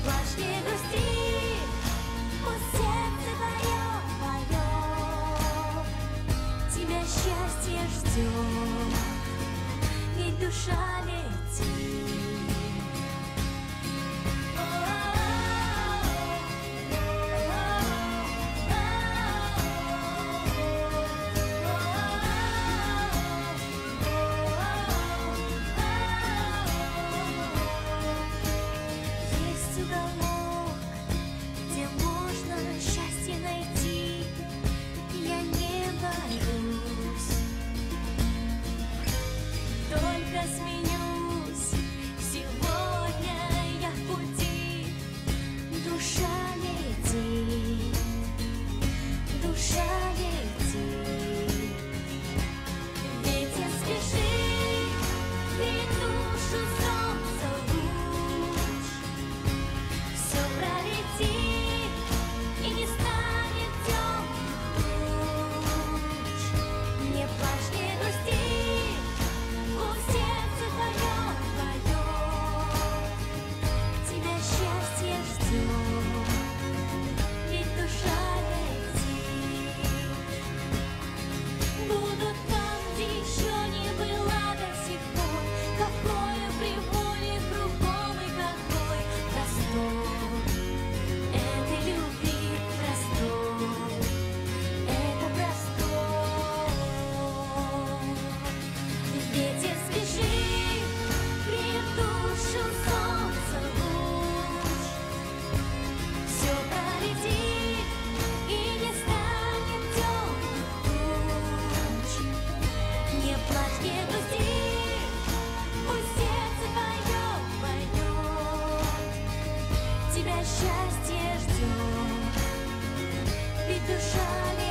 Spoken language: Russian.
плачь, не грусти, пусть сердце твое поет. Тебя счастье ждет, ведь душа летит. Есть уголок, где можно счастье найти. Я не боюсь, только сменюсь. Сегодня я в пути. Душа летит, душа летит. Ветер спешит, греет душу солнца луч. Все пролетит и не станет темных туч. Не плачь, не грусти, пусть сердце твое поет. Тебя счастье ждет, ведь душа летит. Буду там, где еще не была до сих пор. Какое приволье кругом и какой простор этой любви, простор, это простор. Ветер спешит, греет душу солнца луч. Все пролетит и не станет темных туч. Не плачь, не грусти, пусть сердце твое поет. Тебя счастье ждет, ведь душа летит.